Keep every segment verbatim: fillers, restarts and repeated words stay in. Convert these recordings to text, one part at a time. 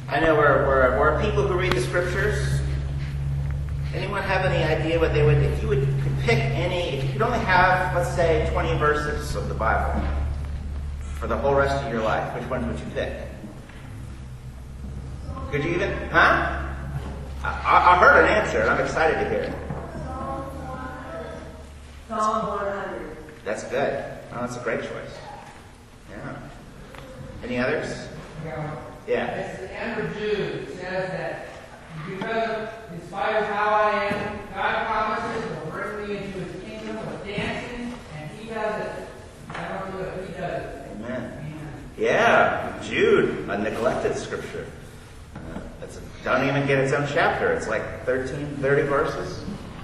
I know we're, we're, we're people who read the scriptures. Anyone have any idea what they would, if you would could pick any, if you could only have, let's say, twenty verses of the Bible for the whole rest of your life, which ones would you pick? Could you even, huh? I, I heard an answer, and I'm excited to hear it. Psalm one hundred. That's good. Oh, that's a great choice. Yeah. Any others? Yeah. Yeah. It's the end of Jude says that because in spite of how I am, God promises will bring me into his kingdom with dancing, and he does it. I don't do it, he does it. Amen. Amen. Yeah, Jude, a neglected scripture. Uh, it's, don't even get its own chapter. It's like thirteen, thirty verses.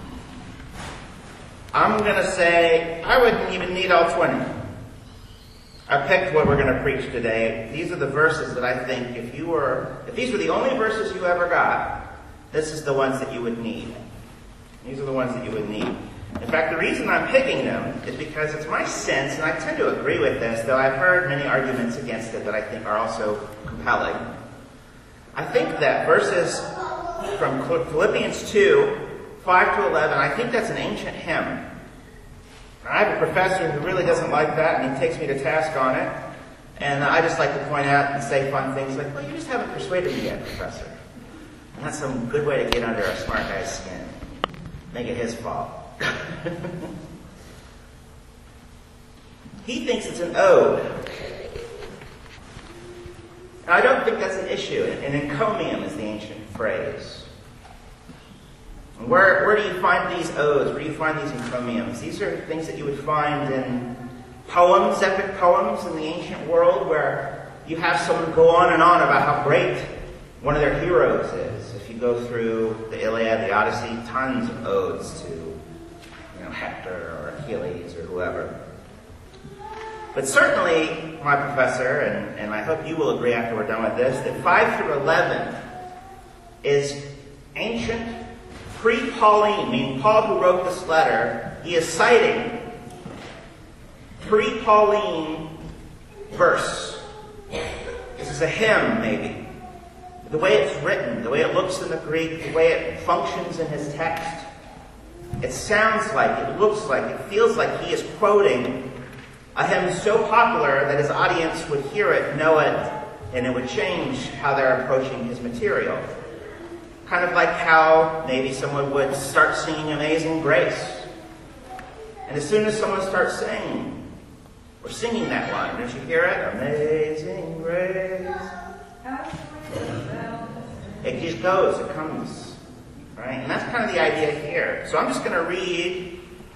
I'm going to say I wouldn't even need all twenty. I picked what we're going to preach today. These are the verses that I think if you were, if these were the only verses you ever got, this is the ones that you would need. These are the ones that you would need. In fact, the reason I'm picking them is because it's my sense, and I tend to agree with this, though I've heard many arguments against it that I think are also compelling. I think that verses from Philippians two, five to eleven, I think that's an ancient hymn. I have a professor who really doesn't like that, and he takes me to task on it. And I just like to point out and say fun things like, well, you just haven't persuaded me yet, Professor. And that's some good way to get under a smart guy's skin. Make it his fault. He thinks it's an ode. And I don't think that's an issue. An encomium is the ancient phrase. Where, where do you find these odes? Where do you find these encomiums? These are things that you would find in poems, epic poems in the ancient world, where you have someone go on and on about how great one of their heroes is. If you go through the Iliad, the Odyssey, tons of odes to, you know, Hector or Achilles or whoever. But certainly, my professor, and, and I hope you will agree after we're done with this, that five through eleven is ancient pre-Pauline, meaning Paul who wrote this letter, he is citing pre-Pauline verse. This is a hymn, maybe. The way it's written, the way it looks in the Greek, the way it functions in his text. It sounds like, it looks like, it feels like he is quoting a hymn so popular that his audience would hear it, know it, and it would change how they're approaching his material. Kind of like how maybe someone would start singing Amazing Grace. And as soon as someone starts singing, or singing that line, don't you hear it? Amazing Grace. It just goes, it comes. Right? And that's kind of the idea here. So I'm just going to read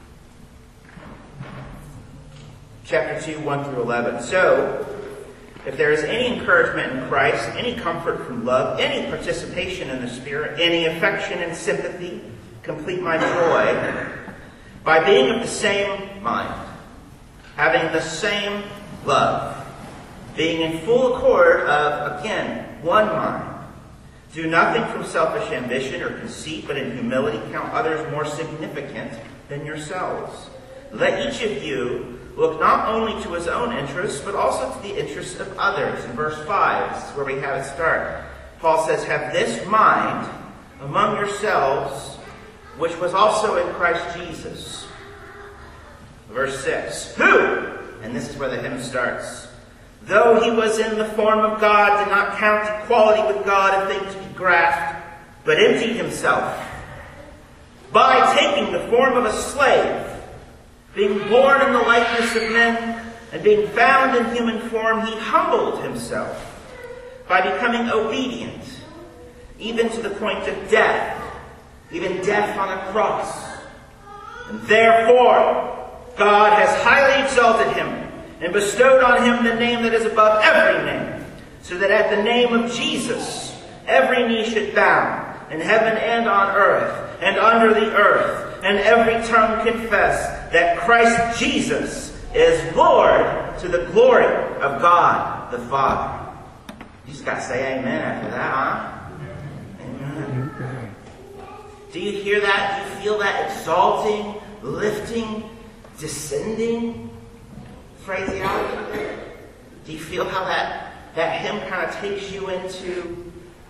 chapter two, one through eleven. So, if there is any encouragement in Christ, any comfort from love, any participation in the Spirit, any affection and sympathy, complete my joy by being of the same mind, having the same love, being in full accord of, again, one mind. Do nothing from selfish ambition or conceit, but in humility count others more significant than yourselves. Let each of you look not only to his own interests, but also to the interests of others. In verse five, this is where we have it start. Paul says, have this mind among yourselves, which was also in Christ Jesus. Verse six, who, and this is where the hymn starts, though he was in the form of God, did not count equality with God a thing to be grasped, but emptied himself by taking the form of a slave, being born in the likeness of men, and being found in human form, he humbled himself by becoming obedient, even to the point of death, even death on a cross. And therefore, God has highly exalted him and bestowed on him the name that is above every name, so that at the name of Jesus, every knee should bow, in heaven and on earth, and under the earth, and every tongue confess that Christ Jesus is Lord, to the glory of God the Father. You just got to say amen after that, huh? Amen. Do you hear that? Do you feel that exalting, lifting, descending phraseology? Do you feel how that, that hymn kind of takes you into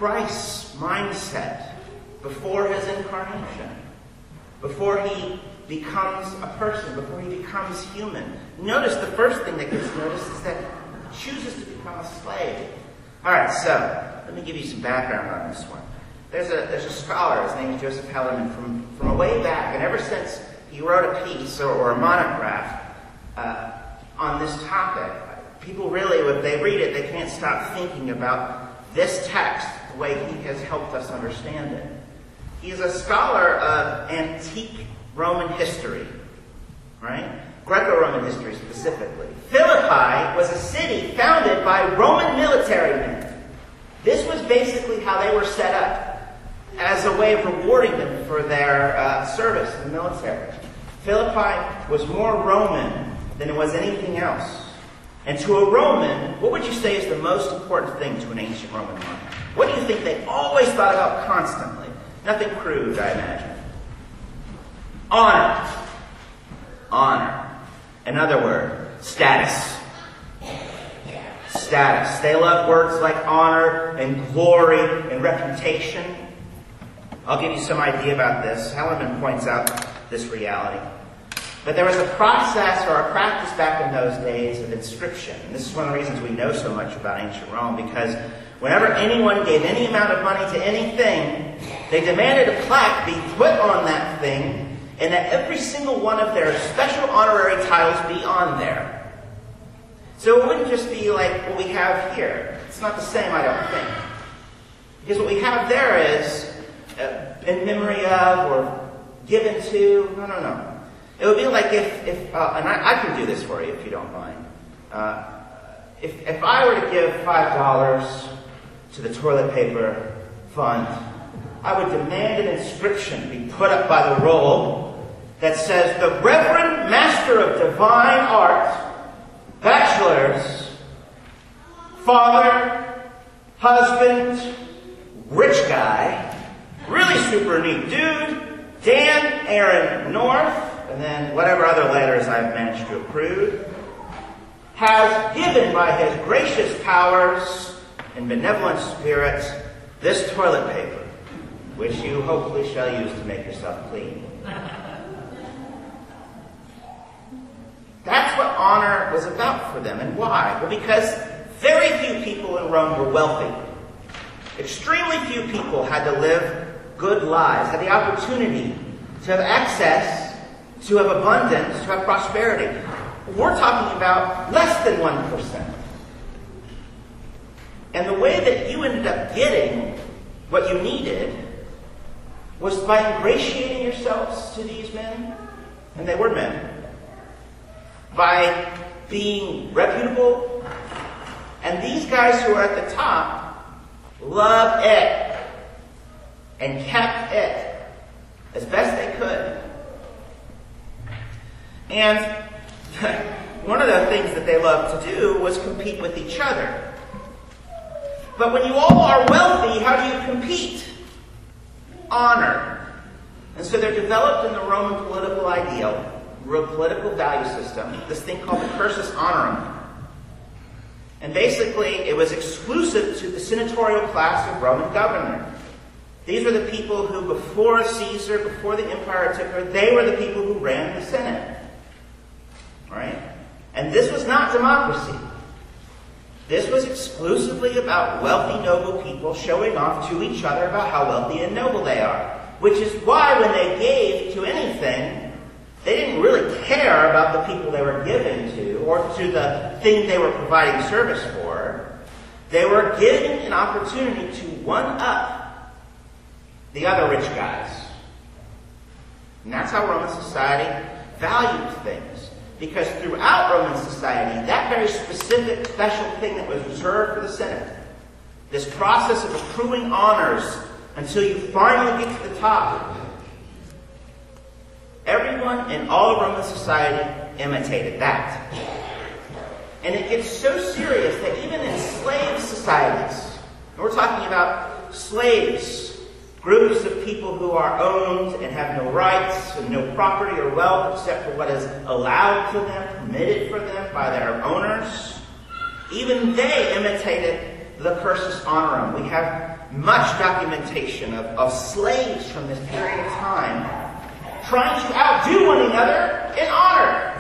Christ's mindset before his incarnation, before he becomes a person, before he becomes human. Notice the first thing that gets noticed is that he chooses to become a slave. All right, so let me give you some background on this one. There's a there's a scholar, his name is Joseph Hellerman, from, from a way back, and ever since he wrote a piece or, or a monograph uh, on this topic, people really, if they read it, they can't stop thinking about this text, the way he has helped us understand it. He is a scholar of antique Roman history, right? Greco-Roman history specifically. Philippi was a city founded by Roman military men. This was basically how they were set up as a way of rewarding them for their uh, service in the military. Philippi was more Roman than it was anything else. And to a Roman, what would you say is the most important thing to an ancient Roman monarch? What do you think they always thought about constantly? Nothing crude, I imagine. Honor. Honor. Another word, status. Status. They love words like honor and glory and reputation. I'll give you some idea about this. Hellerman points out this reality. But there was a process or a practice back in those days of inscription. And this is one of the reasons we know so much about ancient Rome, because whenever anyone gave any amount of money to anything, they demanded a plaque be put on that thing, and that every single one of their special honorary titles be on there. So it wouldn't just be like what we have here. It's not the same, I don't think. Because what we have there is uh, in memory of or given to. No, no, no. It would be like if, if uh, and I, I can do this for you if you don't mind. Uh, if, if I were to give five dollars to the toilet paper fund, I would demand an inscription be put up by the roll that says, "The Reverend Master of Divine Art, Bachelor's, Father, Husband, Rich Guy, really super neat dude, Dan Aaron North," and then whatever other letters I've managed to accrue, "has given by his gracious powers and benevolent spirit this toilet paper, which you hopefully shall use to make yourself clean." That's what honor was about for them. And why? Well, because very few people in Rome were wealthy. Extremely few people had to live good lives, had the opportunity to have access, to have abundance, to have prosperity. We're talking about less than one percent. And the way that you ended up getting what you needed was by ingratiating yourselves to these men, and they were men, by being reputable, and these guys who are at the top loved it and kept it as best they could. And one of the things that they loved to do was compete with each other. But when you all are wealthy, how do you compete? Honor. And so they're developed in the Roman political ideal, real political value system, this thing called the cursus honorum. And basically, it was exclusive to the senatorial class of Roman governor. These were the people who, before Caesar, before the empire took over, they were the people who ran the Senate. Right? And this was not democracy. This was exclusively about wealthy, noble people showing off to each other about how wealthy and noble they are. Which is why when they gave to anything, they didn't really care about the people they were giving to or to the thing they were providing service for. They were giving an opportunity to one-up the other rich guys. And that's how Roman society valued things. Because throughout Roman society, that very specific, special thing that was reserved for the Senate, this process of accruing honors until you finally get to the top, everyone in all of Roman society imitated that. And it gets so serious that even in slave societies, and we're talking about slaves, groups of people who are owned and have no rights and no property or wealth except for what is allowed to them, permitted for them by their owners, even they imitated the cursus honorum. We have much documentation of, of slaves from this period of time trying to outdo one another in honor.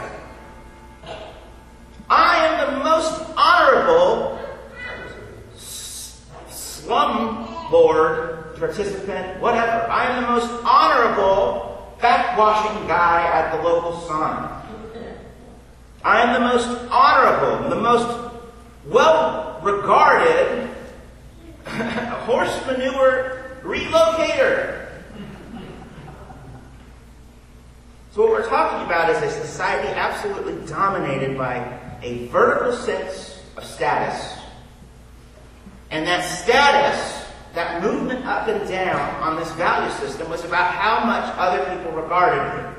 I am the most honorable slumlord participant, whatever. I am the most honorable backwashing guy at the local Sun. I am the most honorable, the most well-regarded horse manure relocator. So what we're talking about is a society absolutely dominated by a vertical sense of status. And that status, that movement up and down on this value system was about how much other people regarded you.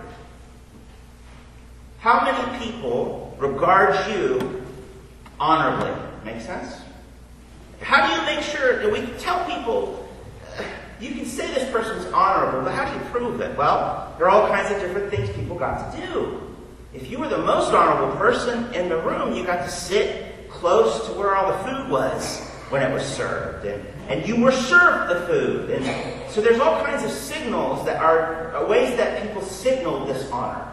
How many people regard you honorably? Make sense? How do you make sure that we can tell people, uh, you can say this person's honorable, but how do you prove it? Well, there are all kinds of different things people got to do. If you were the most honorable person in the room, you got to sit close to where all the food was when it was served. And, and you were served the food. And so there's all kinds of signals that are ways that people signal this honor.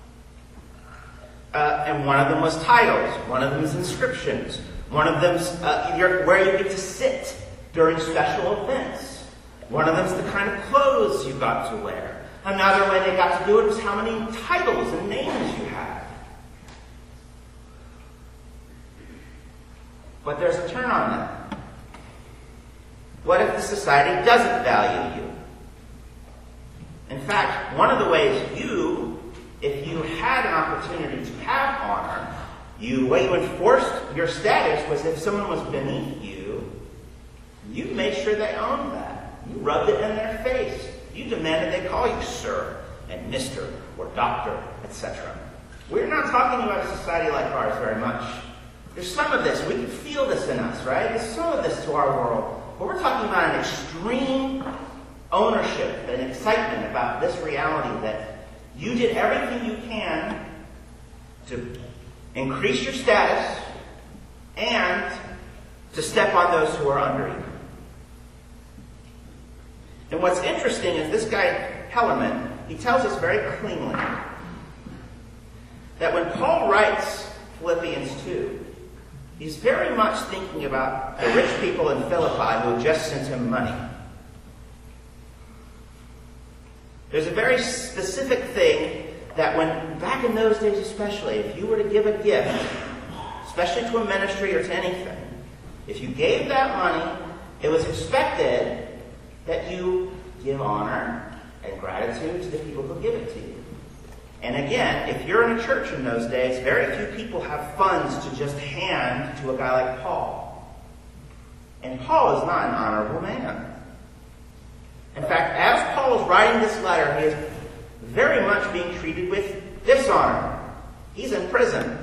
Uh, and one of them was titles. One of them is inscriptions. One of them's uh, your, where you get to sit during special events. One of them's the kind of clothes you got to wear. Another way they got to do it was how many titles and names you had. But there's a turn on that. What if the society doesn't value you? In fact, one of the ways you, if you had an opportunity to have honor, you, way you enforced your status was if someone was beneath you, you made sure they owned that. You rubbed it in their face. You demanded they call you sir and mister or doctor, et cetera. We're not talking about a society like ours very much. There's some of this. We can feel this in us, right? There's some of this to our world. But we're talking about an extreme ownership and excitement about this reality that you did everything you can to increase your status and to step on those who are under you. And what's interesting is this guy, Hellerman, he tells us very cleanly that when Paul writes Philippians two, he's very much thinking about the rich people in Philippi who just sent him money. There's a very specific thing that when, back in those days especially, if you were to give a gift, especially to a ministry or to anything, if you gave that money, it was expected that you give honor and gratitude to the people who give it to you. And again, if you're in a church in those days, very few people have funds to just hand to a guy like Paul. And Paul is not an honorable man. In fact, as Paul is writing this letter, he is very much being treated with dishonor. He's in prison.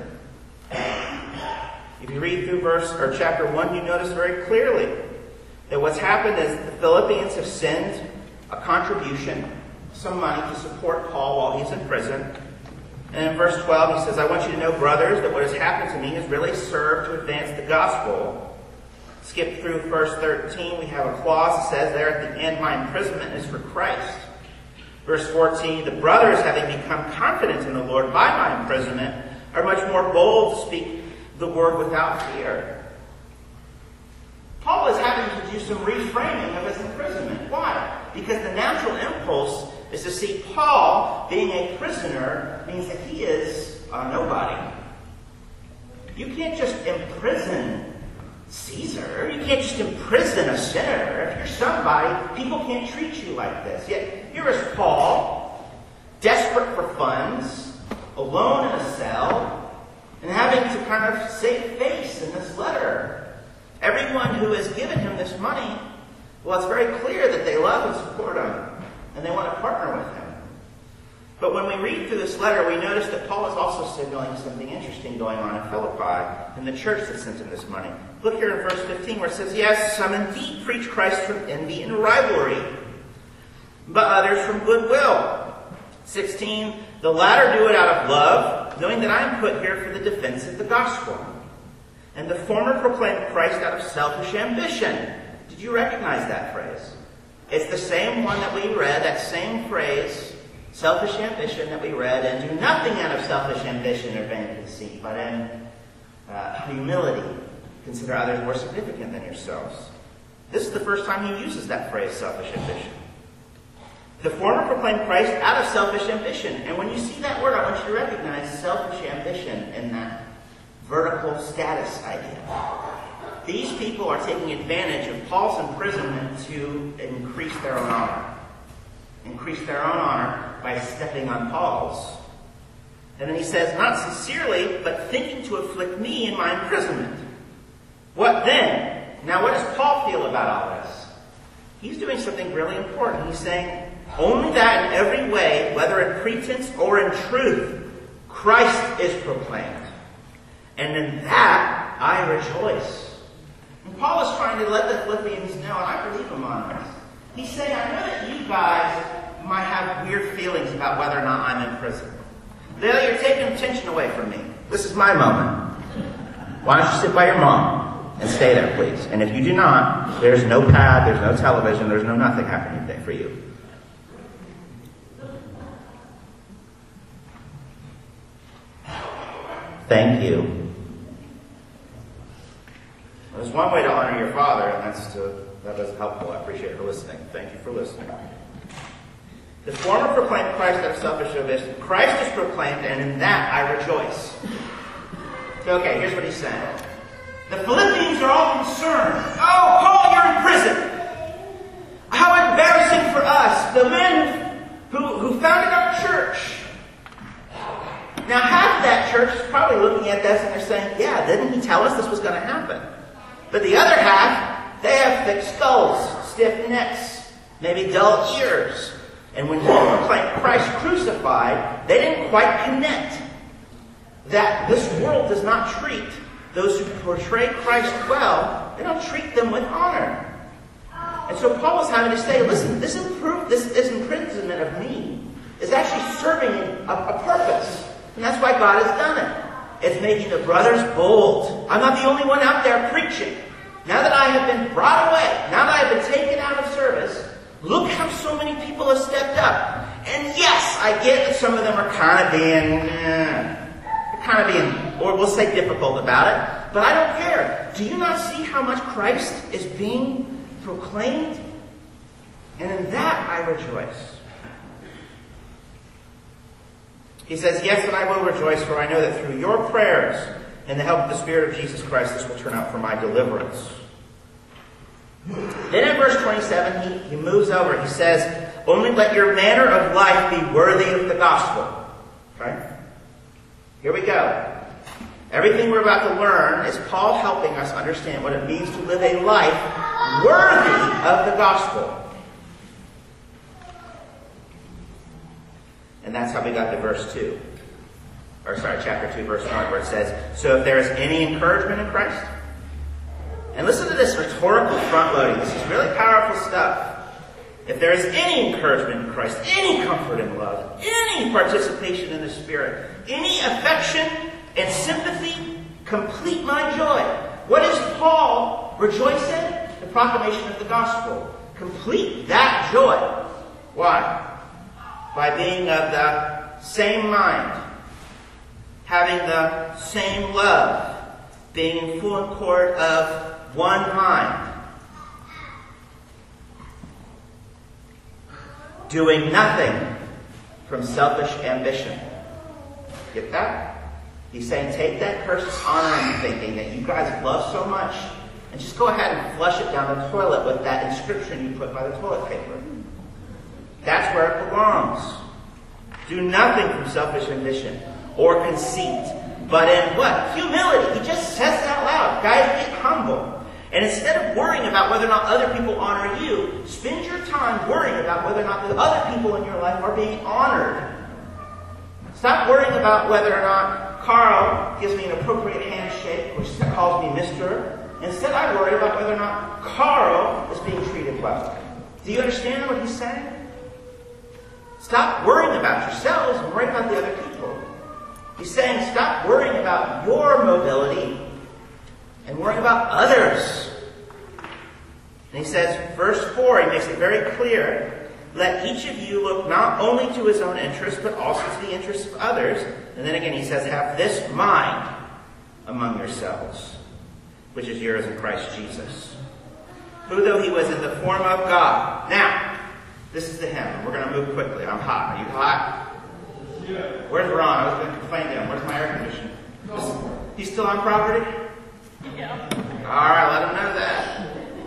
If you read through verse or chapter one, you notice very clearly that what's happened is the Philippians have sent a contribution, some money to support Paul while he's in prison. And in verse twelve, he says, I want you to know, brothers, that what has happened to me has really served to advance the gospel. Skip through verse thirteen, we have a clause that says there at the end, my imprisonment is for Christ. Verse fourteen, the brothers, having become confident in the Lord by my imprisonment, are much more bold to speak the word without fear. Paul is having to do some reframing of his imprisonment. Why? Because the natural impulse is to see Paul being a prisoner means that he is a nobody. You can't just imprison Caesar. You can't just imprison a sinner. If you're somebody, people can't treat you like this. Yet here is Paul, desperate for funds, alone in a cell, and having to kind of save face in this letter. Everyone who has given him this money, well, it's very clear that they love and support him, and they want to partner with him. But when we read through this letter, we notice that Paul is also signaling something interesting going on in Philippi, in the church that sent him this money. Look here in verse fifteen where it says, yes, some indeed preach Christ from envy and rivalry, but others from goodwill. sixteen, the latter do it out of love, knowing that I am put here for the defense of the gospel. And the former proclaim Christ out of selfish ambition, Did you recognize that phrase? It's the same one that we read, that same phrase, selfish ambition, that we read, and do nothing out of selfish ambition or vain conceit, but in uh, humility, consider others more significant than yourselves. This is the first time he uses that phrase, selfish ambition. The former proclaimed Christ out of selfish ambition. And when you see that word, I want you to recognize selfish ambition in that vertical status idea. These people are taking advantage of Paul's imprisonment to increase their own honor. Increase their own honor by stepping on Paul's. And then he says, not sincerely, but thinking to afflict me in my imprisonment. What then? Now what does Paul feel about all this? He's doing something really important. He's saying, only that in every way, whether in pretense or in truth, Christ is proclaimed. And in that I rejoice. And Paul is trying to let the Philippians know, and I believe him on this. He's saying, I know that you guys might have weird feelings about whether or not I'm in prison. Now you're taking attention away from me. This is my moment. Why don't you sit by your mom and stay there, please? And if you do not, there's no pad, there's no television, there's no nothing happening there for you. Thank you. There's one way to honor your father, and that's to, that is helpful. I appreciate her listening. Thank you for listening. The former proclaimed Christ out of selfish ambition. Christ is proclaimed, and in that I rejoice. So, okay, here's what he's saying. The Philippians are all concerned. Oh, Paul, you're in prison. How embarrassing for us, the men who, who founded our church. Now, half of that church is probably looking at this and they're saying, yeah, didn't he tell us this was going to happen? But the other half, they have thick skulls, stiff necks, maybe dull ears. And when he proclaimed Christ crucified, they didn't quite connect that this world does not treat those who portray Christ well, they don't treat them with honor. And so Paul is having to say, listen, this, improve, this, this imprisonment of me is actually serving a, a purpose. And that's why God has done it. It's making the brothers bold. I'm not the only one out there preaching. Now that I have been brought away, now that I have been taken out of service, look how so many people have stepped up. And yes, I get that some of them are kind of being, eh, kind of being, or we'll say difficult about it. But I don't care. Do you not see how much Christ is being proclaimed? And in that I rejoice. He says, yes, and I will rejoice, for I know that through your prayers and the help of the Spirit of Jesus Christ, this will turn out for my deliverance. Then in verse twenty-seven, he, he moves over. He says, only let your manner of life be worthy of the gospel. Okay? Here we go. Everything we're about to learn is Paul helping us understand what it means to live a life worthy of the gospel. And that's how we got to verse two. Or sorry, chapter two, verse one, where it says, so if there is any encouragement in Christ. And listen to this rhetorical front-loading. This is really powerful stuff. If there is any encouragement in Christ, any comfort in love, any participation in the Spirit, any affection and sympathy, complete my joy. What is Paul rejoicing? The proclamation of the gospel. Complete that joy. Why? By being of the same mind, having the same love, being in full accord of one mind, doing nothing from selfish ambition. Get that? He's saying take that person's honor and thinking that you guys love so much, and just go ahead and flush it down the toilet with that inscription you put by the toilet paper. That's where it belongs. Do nothing from selfish ambition or conceit, but in what? Humility. He just says it out loud. Guys, get humble. And instead of worrying about whether or not other people honor you, spend your time worrying about whether or not the other people in your life are being honored. Stop worrying about whether or not Carl gives me an appropriate handshake, which calls me Mister Instead, I worry about whether or not Carl is being treated well. Do you understand what he's saying? Stop worrying about yourselves and worry about the other people. He's saying stop worrying about your mobility and worry about others. And he says, verse four, he makes it very clear, let each of you look not only to his own interests, but also to the interests of others. And then again he says, have this mind among yourselves, which is yours in Christ Jesus, who though he was in the form of God. Now, this is the hymn. We're going to move quickly. I'm hot. Are you hot? Yeah. Where's Ron? I was going to complain to him. Where's my air conditioner? No. He's still on property? Yeah. All right, let him know that.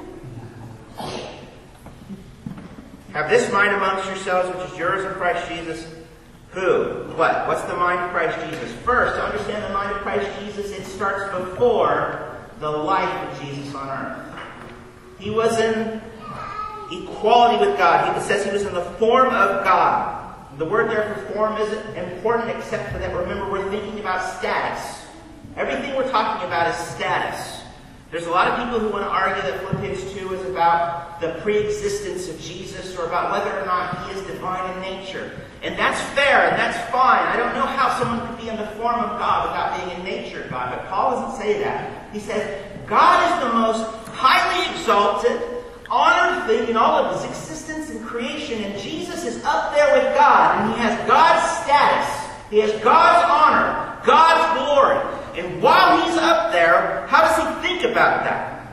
Have this mind amongst yourselves, which is yours in Christ Jesus. Who? What? What's the mind of Christ Jesus? First, to understand the mind of Christ Jesus, it starts before the life of Jesus on earth. He was in equality with God. He says he was in the form of God. The word there for form isn't important except for that. Remember, we're thinking about status. Everything we're talking about is status. There's a lot of people who want to argue that Philippians two is about the pre-existence of Jesus or about whether or not he is divine in nature. And that's fair and that's fine. I don't know how someone could be in the form of God without being in nature God, but Paul doesn't say that. He says, God is the most highly exalted, honored thing in all of his existence and creation, and Jesus is up there with God, and he has God's status. He has God's honor, God's glory. And while he's up there, how does he think about that?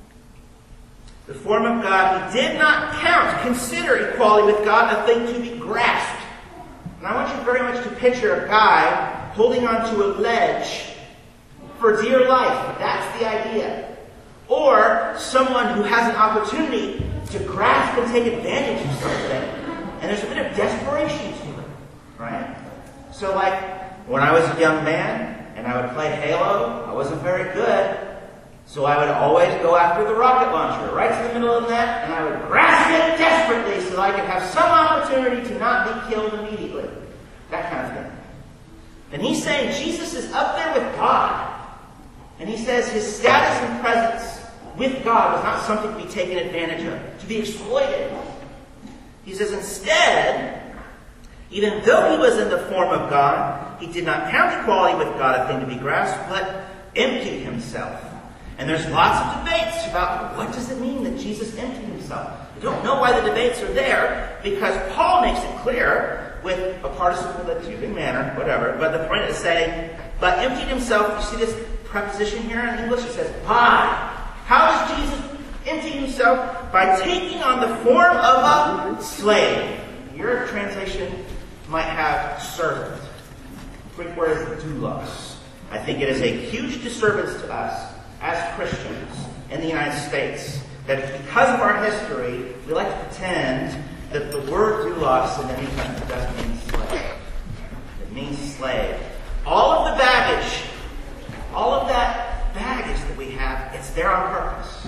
The form of God, he did not count, consider equality with God a thing to be grasped. And I want you very much to picture a guy holding onto a ledge for dear life. That's the idea. Or someone who has an opportunity to grasp and take advantage of something. And there's a bit of desperation to it. Right? So like, when I was a young man, and I would play Halo, I wasn't very good, so I would always go after the rocket launcher, right to the middle of the net, and I would grasp it desperately so that I could have some opportunity to not be killed immediately. That kind of thing. And he's saying Jesus is up there with God. And he says his status and presence with God was not something to be taken advantage of, to be exploited. He says instead, even though he was in the form of God, he did not count equality with God a thing to be grasped, but emptied himself. And there's lots of debates about what does it mean that Jesus emptied himself. I don't know why the debates are there, because Paul makes it clear with a participle that's using manner, whatever, but the point is saying, but emptied himself. You see this preposition here in English? It says, by. How does Jesus empty himself? By taking on the form of a slave. Your translation might have servant. The Greek word is doulos. I think it is a huge disturbance to us as Christians in the United States that because of our history, we like to pretend that the word doulos in any country doesn't mean slave. It means slave. All of the baggage, all of that baggage that we have, it's there on purpose.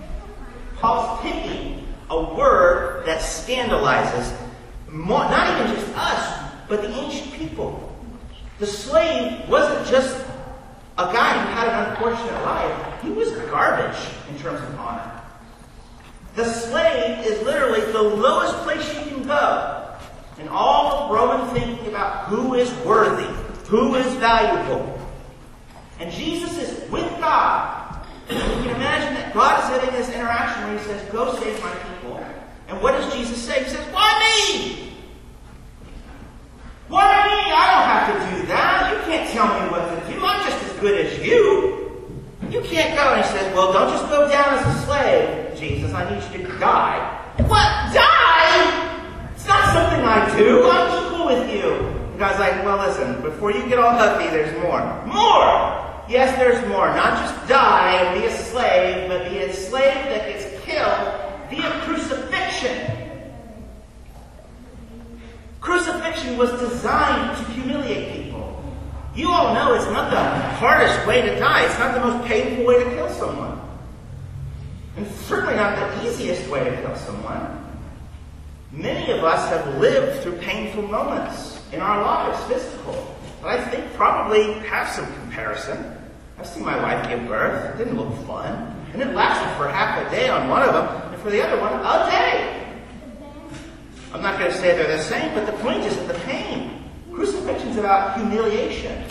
Paul's picking a word that scandalizes more, not even just us, but the ancient people. The slave wasn't just a guy who had an unfortunate life. He was garbage in terms of honor. The slave is literally the lowest place you can go in all of Roman thinking about who is worthy, who is valuable. And Jesus is with God. You can imagine that God is having this interaction where he says, go save my people. And what does Jesus say? He says, why me? Why me? I don't have to do that. You can't tell me what to do. I'm just as good as you. You can't go. And he says, well, don't just go down as a slave, Jesus. I need you to die. What? Die? It's not something I do. I'm equal with you. And God's like, well, listen, before you get all huffy, there's more. More! Yes, there's more. Not just die and be a slave, but be a slave that gets killed via crucifixion. Crucifixion was designed to humiliate people. You all know it's not the hardest way to die. It's not the most painful way to kill someone. And certainly not the easiest way to kill someone. Many of us have lived through painful moments in our lives, physical. But I think probably have some comparison. I've seen my wife give birth. It didn't look fun. And it lasted for half a day on one of them, and for the other one, a day. I'm not going to say they're the same, but the point isn't the pain. Crucifixion's about humiliation.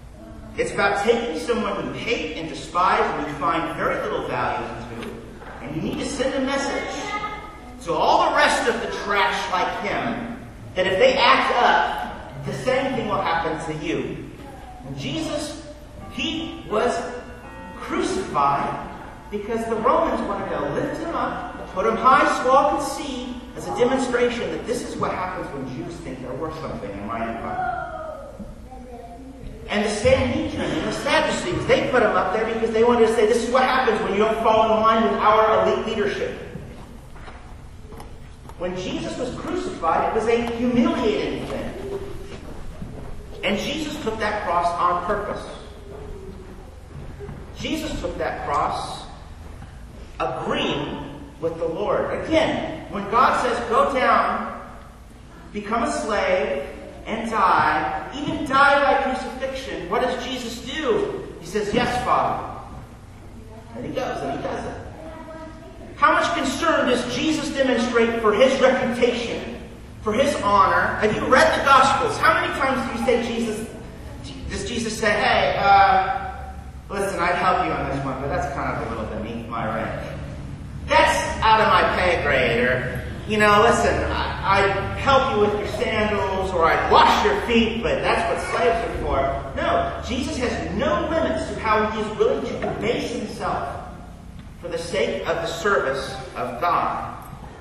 It's about taking someone you hate and despise and you find very little value into and And you need to send a message to all the rest of the trash like him that if they act up, the same thing will happen to you. And Jesus, he was crucified because the Romans wanted to lift him up, put him high so all could see as a demonstration that this is what happens when Jews think they're worth something in my empire. And the Sanhedrin and the Sadducees, they put him up there because they wanted to say this is what happens when you don't fall in line with our elite leadership. When Jesus was crucified, it was a humiliating thing. And Jesus took that cross on purpose. Jesus took that cross agreeing with the Lord. Again, when God says, go down, become a slave, and die, even die by crucifixion, what does Jesus do? He says, yes, Father. And he goes, and he does it. How much concern does Jesus demonstrate for his reputation, for his honor? Have you read the Gospels? How many times do you say Jesus, does Jesus say, hey, uh, listen, I'd help you on this one, but that's kind of a little beneath my range. That's out of my pay grade, or, you know, listen, I, I'd help you with your sandals, or I'd wash your feet, but that's what slaves are for. No, Jesus has no limits to how he is willing to debase himself for the sake of the service of God.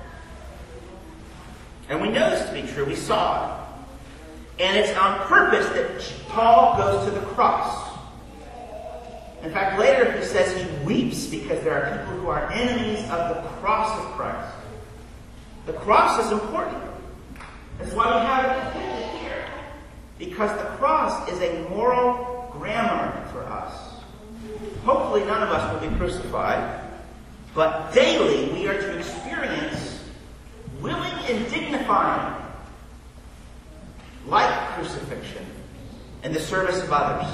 And we know this to be true. We saw it. And it's on purpose that Paul goes to the cross. In fact, later he says he weeps because there are people who are enemies of the cross of Christ. The cross is important. That's why we have it depicted here. Because the cross is a moral grammar for us. Hopefully none of us will be crucified. But daily we are to experience willing and dignifying, like crucifixion, in the service of others.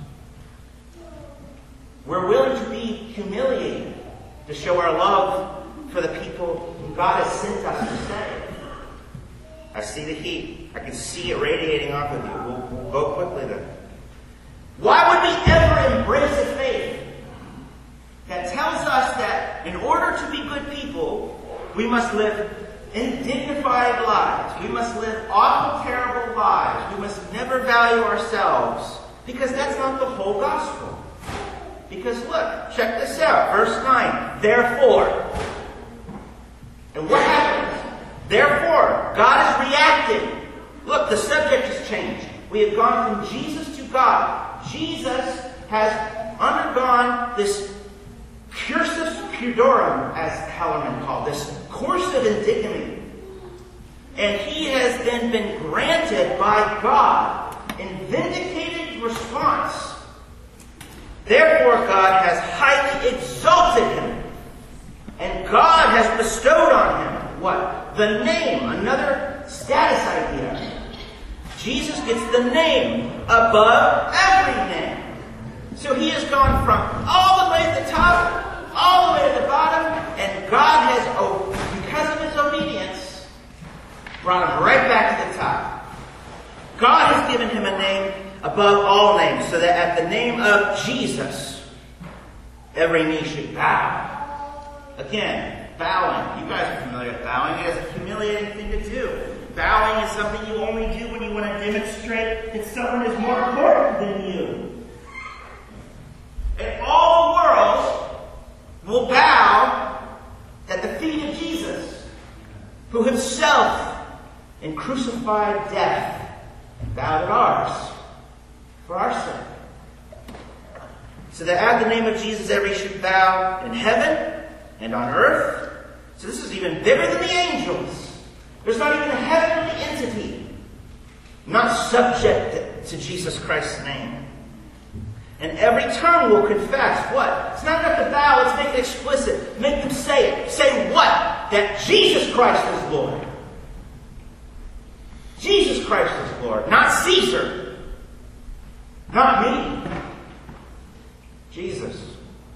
We're willing to be humiliated to show our love for the people whom God has sent us to save. I see the heat. I can see it radiating off of you. We'll, we'll go quickly then. Why would we ever embrace a faith that tells us that in order to be good people, we must live indignified lives. We must live awful, terrible lives. We must never value ourselves. Because that's not the whole gospel. Because look, check this out. Verse nine. Therefore. And what happens? Therefore, God is reacting. Look, the subject has changed. We have gone from Jesus to God. Jesus has undergone this cursus pudorum, as Hellerman called this course of indignity. And he has then been granted by God in vindicated response. Therefore, God has highly exalted him. And God has bestowed on him, what? The name, another status idea. Jesus gets the name above every name. So he has gone from all the way to the top, all the way to the bottom, and God has, because of his obedience, brought him right back to the top. God has given him a name above all names, so that at the name of Jesus, every knee should bow. Again, bowing. You guys are familiar with bowing. It is a humiliating thing to do. Bowing is something you only do when you want to demonstrate that someone is more important than you. And all the world will bow at the feet of Jesus, who himself in crucified death bowed at ours for our sake. So that at the name of Jesus every should bow in heaven and on earth. So this is even bigger than the angels. There's not even a heavenly entity not subject to Jesus Christ's name. And every tongue will confess what? It's not enough to bow, let's make it explicit. Make them say it. Say what? That Jesus Christ is Lord. Jesus Christ is Lord. Not Caesar. Not me. Jesus.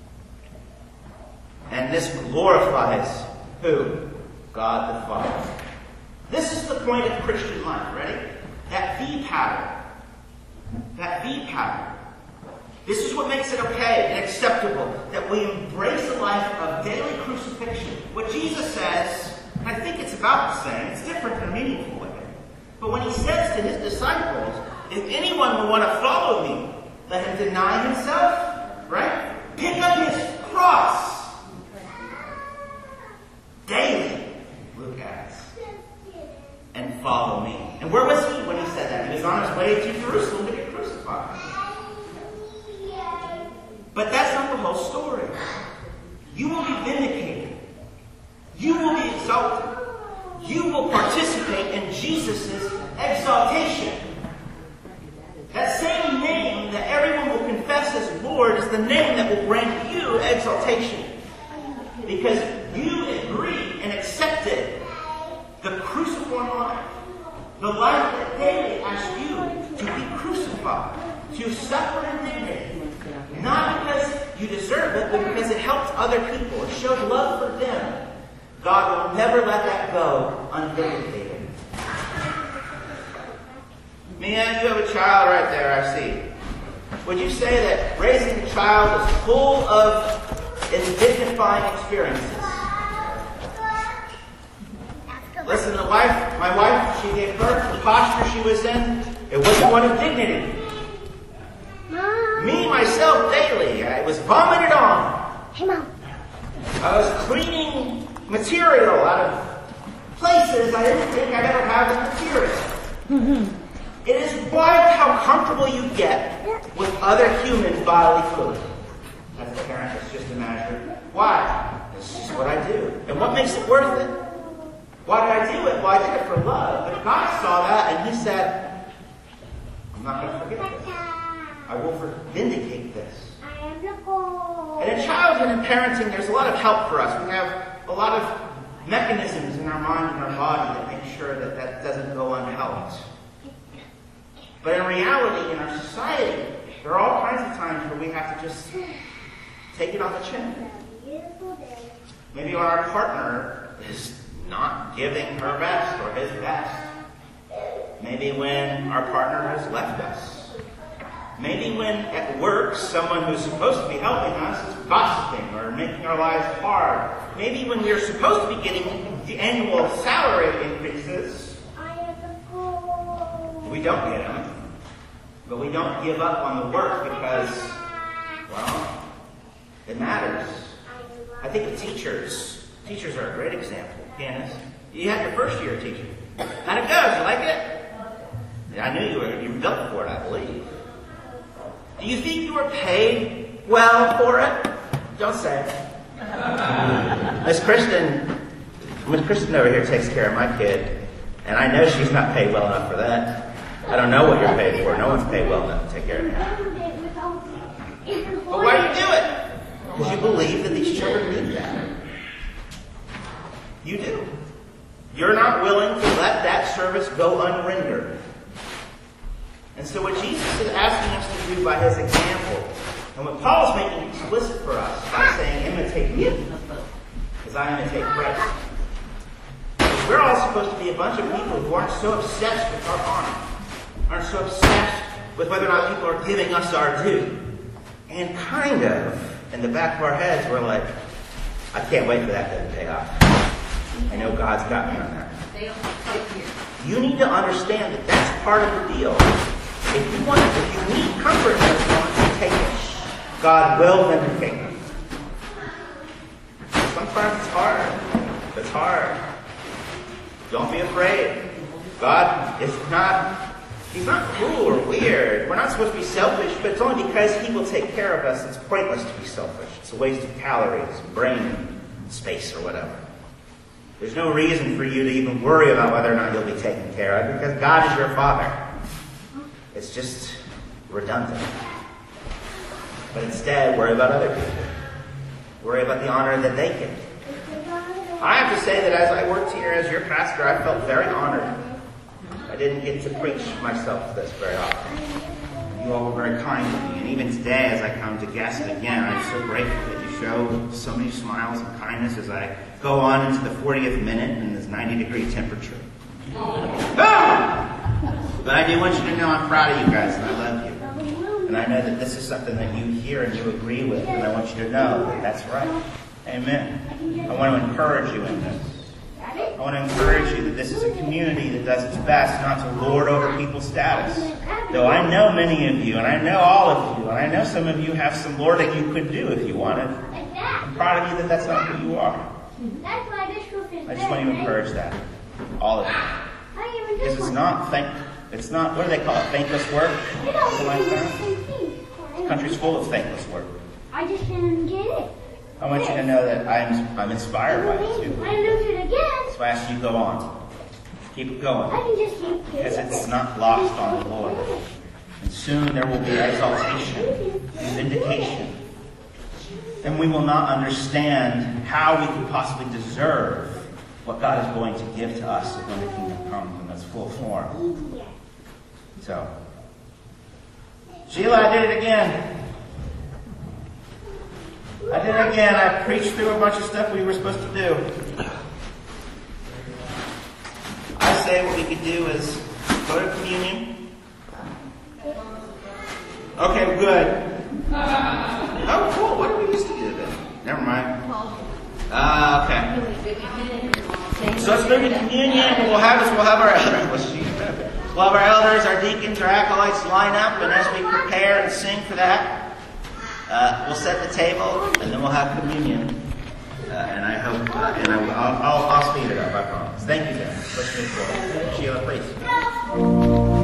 And this glorifies who? God the Father. This is the point of Christian life. Ready? That V pattern. That V pattern. This is what makes it okay and acceptable that we embrace a life of daily crucifixion What Jesus says, and I think it's about the same, it's different in a meaningful way. But when he says to his disciples, if anyone will want to follow me, let him deny himself, right? Pick up his cross daily, Luke adds, and follow me. And where was he when he said that? He was on his way to Jerusalem to get crucified. But that's not the whole story. You will be vindicated. You will be exalted. You will participate in Jesus' exaltation. That same name that everyone will confess as Lord is the name that will grant you exaltation. Because you agreed and accepted the cruciform life. The life that daily asked you to be crucified, to suffer indignity. Not because you deserve it, but because it helped other people. It showed love for them. God will never let that go unvindicated. Mia, you have a child right there, I see. Would you say that raising a child is full of dignifying experiences? Listen, the wife, my wife, she gave birth, the posture she was in, it wasn't one of dignity. Me, myself, daily, I was vomited on. Hey, Mom. I was cleaning material out of places I didn't think I'd ever have the material. Mm-hmm. It is wild how comfortable you get with other human bodily fluid. As a parent, it's just a matter of why? It's just what I do. And what makes it worth it? Why did I do it? Well, I did it for love. But God saw that and he said, I'm not going to forget this. I will vindicate this. And in childhood and parenting, there's a lot of help for us. We have a lot of mechanisms in our mind and our body that make sure that that doesn't go unhelped. But in reality, in our society, there are all kinds of times where we have to just take it on the chin. Maybe when our partner is not giving her best or his best. Maybe when our partner has left us. Maybe when at work, someone who's supposed to be helping us is gossiping or making our lives hard. Maybe when we're supposed to be getting the annual salary increases, we don't get them. But we don't give up on the work because, well, it matters. I think of teachers. Teachers are a great example. Pianists. You had your first year teaching. How'd it go? Did you like it? Yeah, I knew you were, you were built for it, I believe. Do you think you were paid well for it? Don't say it. Miss Kristen, Miss Kristen over here takes care of my kid, and I know she's not paid well enough for that. I don't know what you're paid for. No one's paid well enough to take care of you. But why do you do it? Because you believe that these children need that. You do. You're not willing to let that service go unrendered. And so what Jesus is asking us to do by his example, and what Paul's making explicit for us by saying, imitate me, as I imitate Christ. We're all supposed to be a bunch of people who aren't so obsessed with our honor, aren't so obsessed with whether or not people are giving us our due. And kind of, in the back of our heads, we're like, I can't wait for that day to pay off. I know God's got me on that. You need to understand that that's part of the deal. If you want, if you need comfort in this moment, take it. God will vindicate you. Sometimes it's hard. It's hard. Don't be afraid. God is not, he's not cruel or weird. We're not supposed to be selfish, but it's only because he will take care of us. It's pointless to be selfish. It's a waste of calories, brain space, or whatever. There's no reason for you to even worry about whether or not you'll be taken care of, because God is your Father. It's just redundant. But instead, worry about other people. Worry about the honor that they get. I have to say that as I worked here as your pastor, I felt very honored. I didn't get to preach myself to this very often. You all were very kind to me. And even today, as I come to guest again, I'm so grateful that you show so many smiles and kindness as I go on into the fortieth minute in this ninety degree temperature. Ah! But I do want you to know I'm proud of you guys and I love you. And I know that this is something that you hear and you agree with, and I want you to know that that's right. Amen. I want to encourage you in this. I want to encourage you that this is a community that does its best not to lord over people's status. Though I know many of you, and I know all of you, and I know some of you have some lording you could do if you wanted. I'm proud of you that that's not who you are. I just want to encourage that. All of you. This is not thank. It's not, what do they call it? Thankless work? Something like that? The country's full of thankless work. I just didn't get it. I want you to know that I'm, I'm inspired by it too. I lose it again. So I ask you to go on. Keep it going. I can just keep it. Because it's not lost on the Lord. And soon there will be exaltation and vindication. And we will not understand how we could possibly deserve what God is going to give to us when the kingdom comes in its full form. So, Sheila, I did it again. I did it again. I preached through a bunch of stuff we were supposed to do. I say what we could do is go to communion. Okay, good. Oh, cool. What did we used to do then? Never mind. Uh, okay. So let's move to communion. What we'll have is we'll have our elders. We'll have our elders, our deacons, our acolytes line up, and as we prepare and sing for that, Uh, we'll set the table, and then we'll have communion. Uh, and I hope, uh, and I, I'll, I'll, I'll speed it up, I promise. Thank you, guys. Let's move forward. Sheila, please.